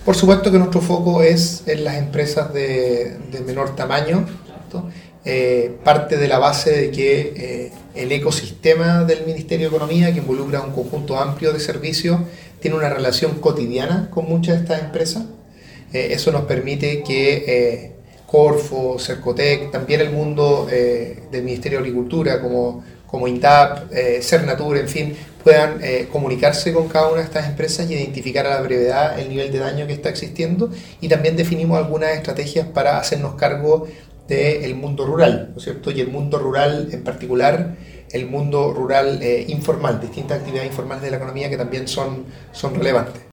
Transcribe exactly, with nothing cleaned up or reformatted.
Por supuesto que nuestro foco es en las empresas de, de menor tamaño, ¿cierto? Eh, parte de la base de que eh, el ecosistema del Ministerio de Economía, que involucra un conjunto amplio de servicios, tiene una relación cotidiana con muchas de estas empresas. Eh, eso nos permite que eh, Corfo, Cercotec, también el mundo eh, del Ministerio de Agricultura, como, como INDAP, eh, Cernatur, en fin, puedan eh, comunicarse con cada una de estas empresas y identificar a la brevedad el nivel de daño que está existiendo, y también definimos algunas estrategias para hacernos cargo del mundo rural, ¿no es cierto? Y el mundo rural en particular, el mundo rural eh, informal, distintas actividades informales de la economía que también son, son relevantes.